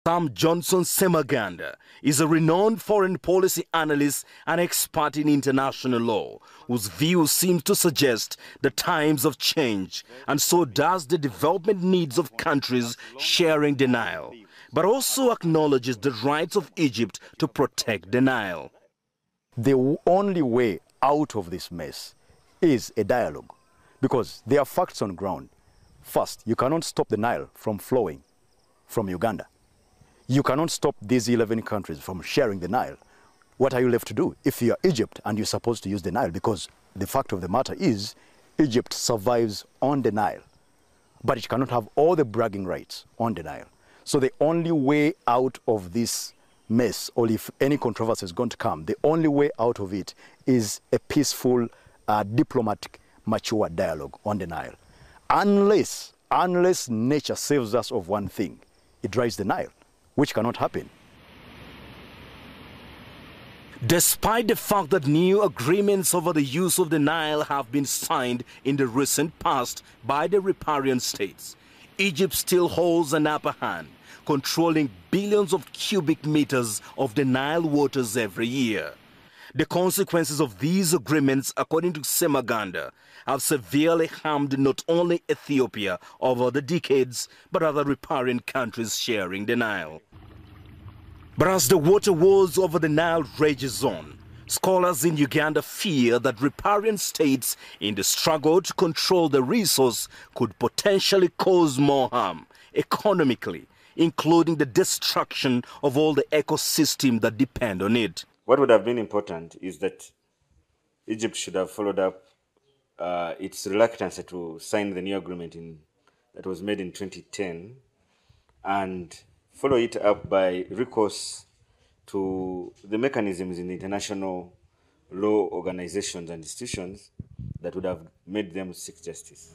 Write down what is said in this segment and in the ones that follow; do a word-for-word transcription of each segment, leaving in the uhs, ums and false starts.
Sam Johnson Semaganda is a renowned foreign policy analyst and expert in international law, whose view seems to suggest the times of change, and so does the development needs of countries sharing the Nile, but also acknowledges the rights of Egypt to protect the Nile. The only way out of this mess is a dialogue, because there are facts on ground. First, you cannot stop the Nile from flowing from Uganda. You cannot stop these eleven countries from sharing the Nile. What are you left to do if you are Egypt and you're supposed to use the Nile? Because the fact of the matter is, Egypt survives on the Nile, but it cannot have all the bragging rights on the Nile. So the only way out of this mess, or if any controversy is going to come, the only way out of it is a peaceful, uh, diplomatic, mature dialogue on the Nile. Unless, unless nature saves us of one thing, it dries the Nile, which cannot happen. Despite the fact that new agreements over the use of the Nile have been signed in the recent past by the riparian states, Egypt still holds an upper hand, controlling billions of cubic meters of the Nile waters every year. The consequences of these agreements, according to Semaganda, have severely harmed not only Ethiopia over the decades, but other riparian countries sharing the Nile. But as the water wars over the Nile rages on, scholars in Uganda fear that riparian states in the struggle to control the resource could potentially cause more harm economically, including the destruction of all the ecosystem that depend on it. What would have been important is that Egypt should have followed up uh, its reluctance to sign the new agreement in, that was made in twenty ten, and follow it up by recourse to the mechanisms in the international law organizations and institutions that would have made them seek justice.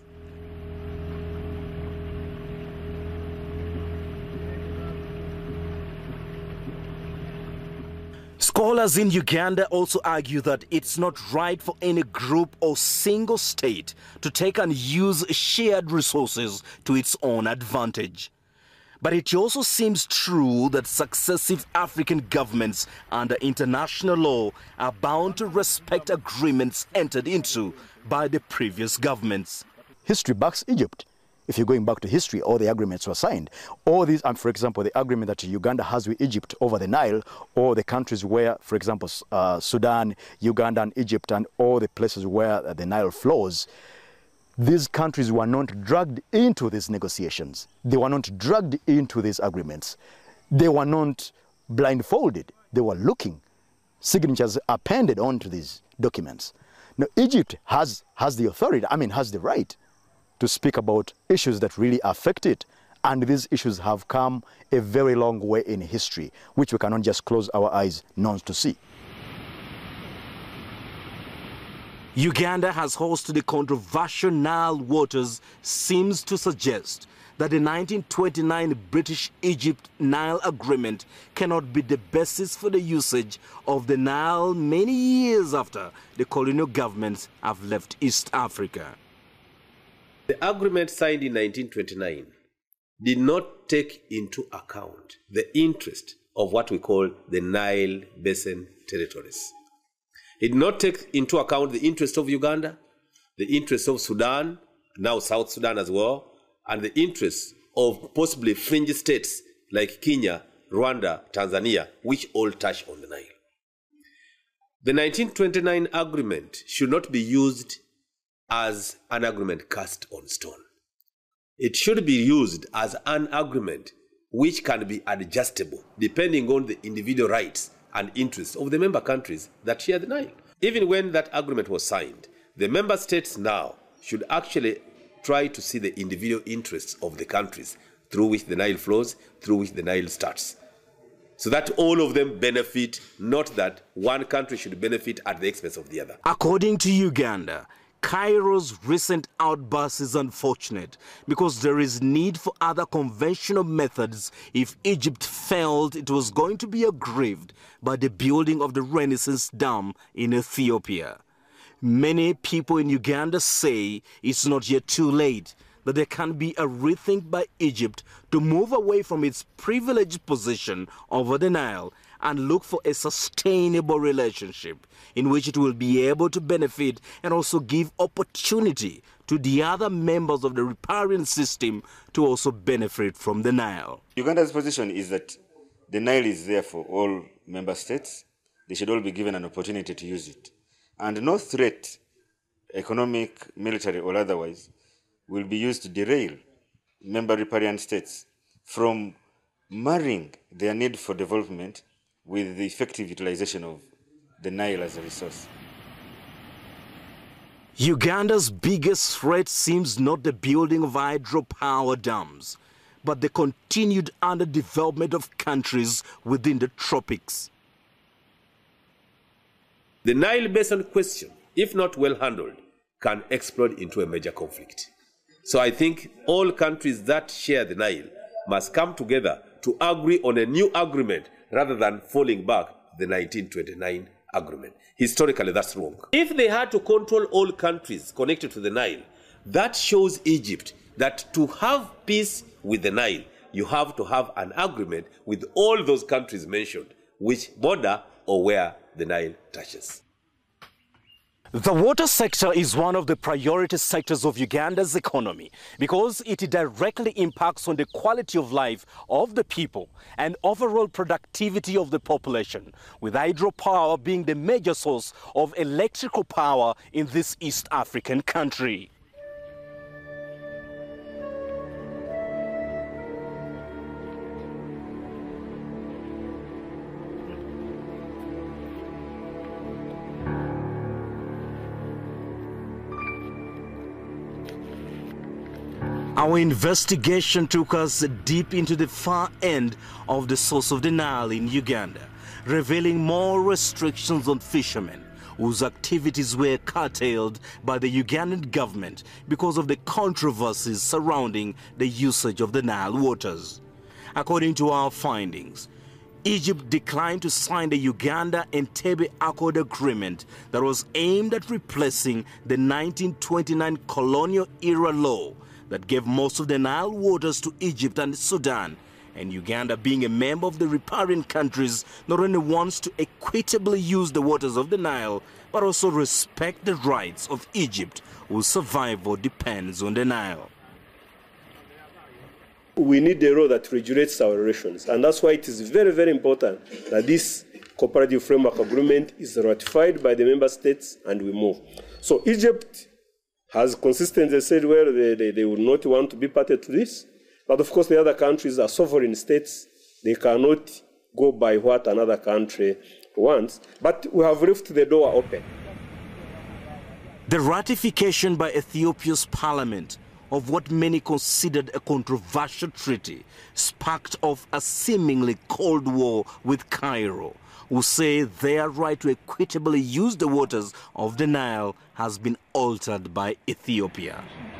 Scholars in Uganda also argue that it's not right for any group or single state to take and use shared resources to its own advantage. But it also seems true that successive African governments under international law are bound to respect agreements entered into by the previous governments. History backs Egypt. If you're going back to history, all the agreements were signed. All these, um, for example, the agreement that Uganda has with Egypt over the Nile, or the countries where, for example, uh, Sudan, Uganda, and Egypt, and all the places where uh, the Nile flows, these countries were not dragged into these negotiations. They were not dragged into these agreements. They were not blindfolded. They were looking. Signatures appended onto these documents. Now, Egypt has, has the authority, I mean, has the right to speak about issues that really affect it. And these issues have come a very long way in history, which we cannot just close our eyes not to see. Uganda has hosted the controversial Nile waters seems to suggest that the nineteen twenty-nine British-Egypt Nile Agreement cannot be the basis for the usage of the Nile many years after the colonial governments have left East Africa. The agreement signed in nineteen twenty-nine did not take into account the interest of what we call the Nile Basin territories. It did not take into account the interest of Uganda, the interest of Sudan, now South Sudan as well, and the interests of possibly fringe states like Kenya, Rwanda, Tanzania, which all touch on the Nile. The nineteen twenty-nine agreement should not be used as an agreement cast on stone. It should be used as an agreement which can be adjustable depending on the individual rights and interests of the member countries that share the Nile. Even when that agreement was signed, the member states now should actually try to see the individual interests of the countries through which the Nile flows, through which the Nile starts, so that all of them benefit, not that one country should benefit at the expense of the other. According to Uganda, Cairo's recent outburst is unfortunate because there is need for other conventional methods if Egypt felt it was going to be aggrieved by the building of the Renaissance Dam in Ethiopia. Many people in Uganda say it's not yet too late, that there can be a rethink by Egypt to move away from its privileged position over the Nile and look for a sustainable relationship in which it will be able to benefit and also give opportunity to the other members of the riparian system to also benefit from the Nile. Uganda's position is that the Nile is there for all member states. They should all be given an opportunity to use it. And no threat, economic, military, or otherwise, will be used to derail member riparian states from marrying their need for development with the effective utilization of the Nile as a resource. Uganda's biggest threat seems not the building of hydropower dams, but the continued underdevelopment of countries within the tropics. The Nile Basin question, if not well handled, can explode into a major conflict. So I think all countries that share the Nile must come together to agree on a new agreement rather than falling back the nineteen twenty-nine agreement. Historically, that's wrong. If they had to control all countries connected to the Nile, that shows Egypt that to have peace with the Nile, you have to have an agreement with all those countries mentioned, which border or where the Nile touches. The water sector is one of the priority sectors of Uganda's economy because it directly impacts on the quality of life of the people and overall productivity of the population, with hydropower being the major source of electrical power in this East African country. Our investigation took us deep into the far end of the source of the Nile in Uganda, revealing more restrictions on fishermen whose activities were curtailed by the Ugandan government because of the controversies surrounding the usage of the Nile waters. According to our findings, Egypt declined to sign the Uganda-Entebbe Accord agreement that was aimed at replacing the nineteen twenty-nine colonial-era law that gave most of the Nile waters to Egypt and Sudan. And Uganda, being a member of the riparian countries, not only wants to equitably use the waters of the Nile, but also respect the rights of Egypt, whose survival depends on the Nile. We need a law that regulates our relations, and that's why it is very, very important that this cooperative framework agreement is ratified by the member states and we move. So Egypt has consistently said, well, they, they, they will not want to be party to this. But of course, the other countries are sovereign states. They cannot go by what another country wants. But we have left the door open. The ratification by Ethiopia's parliament of what many considered a controversial treaty sparked off a seemingly cold war with Cairo, who say their right to equitably use the waters of the Nile has been altered by Ethiopia.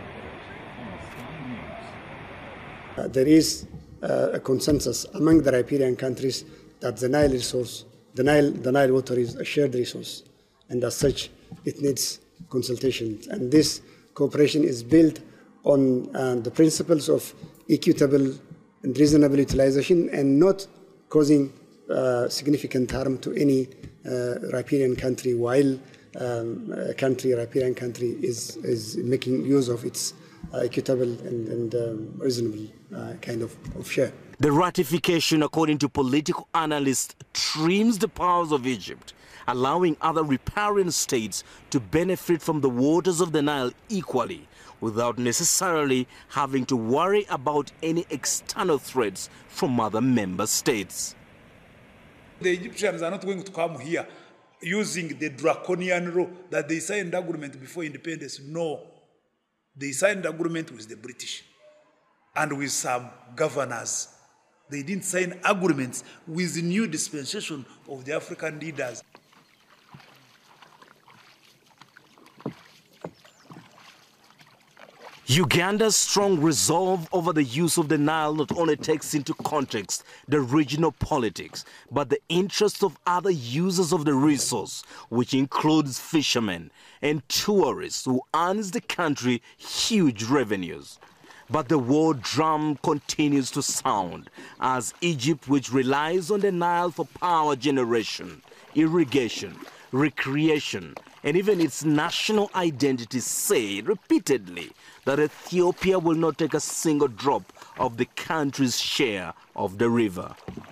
Uh, there is uh, a consensus among the riparian countries that the Nile resource, the Nile, the Nile water is a shared resource, and as such, it needs consultation. And this cooperation is built on uh, the principles of equitable and reasonable utilization and not causing Uh, significant harm to any uh, riparian country while um, a country, a riparian country is, is making use of its uh, equitable and, and um, reasonable uh, kind of, of share. The ratification, according to political analysts, trims the powers of Egypt, allowing other riparian states to benefit from the waters of the Nile equally, without necessarily having to worry about any external threats from other member states. The Egyptians are not going to come here using the draconian law that they signed agreement before independence. No. They signed agreement with the British and with some governors. They didn't sign agreements with the new dispensation of the African leaders. Uganda's strong resolve over the use of the Nile not only takes into context the regional politics, but the interests of other users of the resource, which includes fishermen and tourists who earns the country huge revenues. But the war drum continues to sound as Egypt, which relies on the Nile for power generation, irrigation, recreation, and even its national identity, say repeatedly that Ethiopia will not take a single drop of the country's share of the river.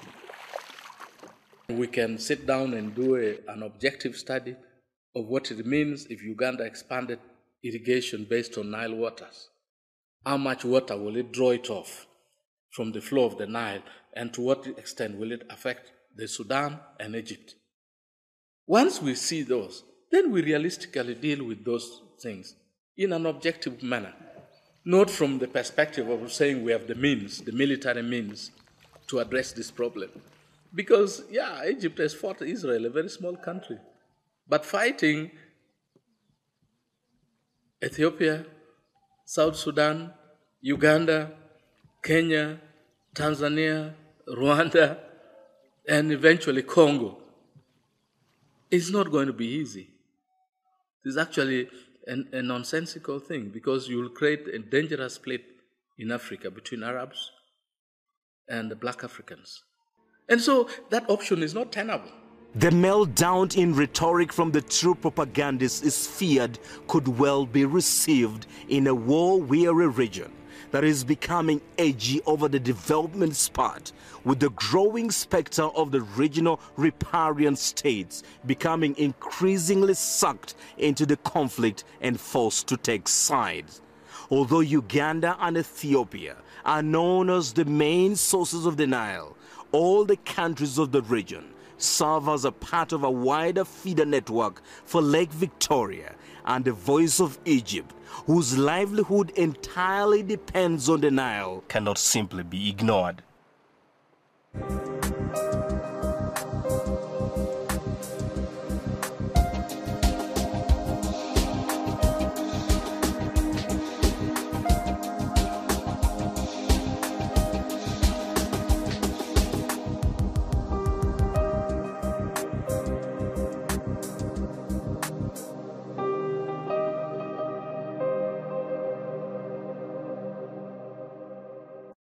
We can sit down and do a, an objective study of what it means if Uganda expanded irrigation based on Nile waters. How much water will it draw it off from the flow of the Nile, and to what extent will it affect the Sudan and Egypt? Once we see those, then we realistically deal with those things in an objective manner, not from the perspective of saying we have the means, the military means, to address this problem. Because, yeah, Egypt has fought Israel, a very small country, but fighting Ethiopia, South Sudan, Uganda, Kenya, Tanzania, Rwanda, and eventually Congo is not going to be easy. It's actually an, a nonsensical thing because you will create a dangerous split in Africa between Arabs and the black Africans. And so that option is not tenable. The meltdown in rhetoric from the true propagandists is feared could well be received in a war-weary region that is becoming edgy over the development spot, with the growing specter of the regional riparian states becoming increasingly sucked into the conflict and forced to take sides. Although Uganda and Ethiopia are known as the main sources of the Nile, all the countries of the region serve as a part of a wider feeder network for Lake Victoria and the Voice of Egypt, whose livelihood entirely depends on the Nile, cannot simply be ignored.